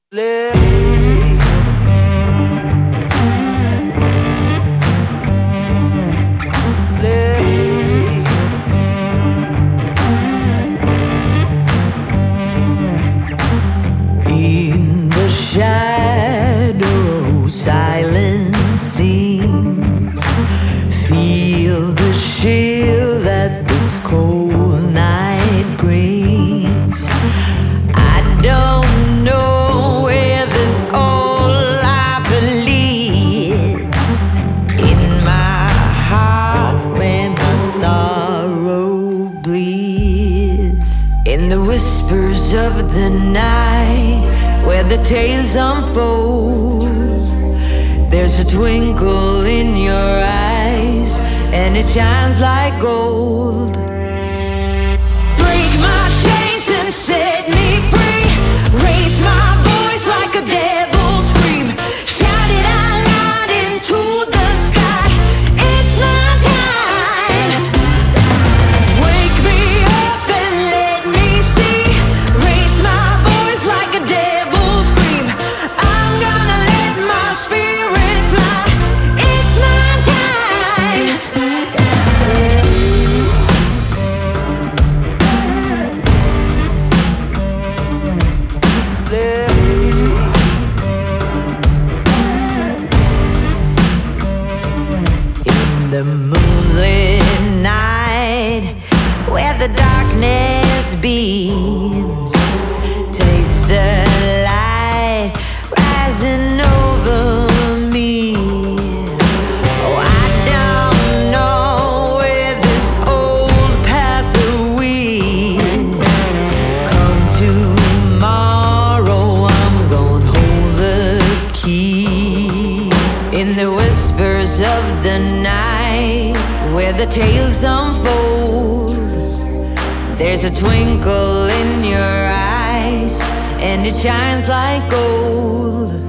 In the shadow, silence sings. Feel the chill that this cold night brings. I don't know where this old life leads. In my heart, where my sorrow bleeds. In the whispers of the night, where the tales unfold, there's a twinkle in your eyes, and it shines like gold. Break my chains and set me free. Raise my voice like a devil's scream. Shout it out loud into the sky. It's my time. Wake me up and let me see. Raise my voice like a devil's scream. I'm gonna let my spirit fly. It's my time. In the moonlit night, where the darkness beams, taste the light rising over me. Oh, I don't know where this old path leads. Come tomorrow, I'm gonna hold the keys. In the whispers of the night, where the tales unfold, there's a twinkle in your eyes, and it shines like gold.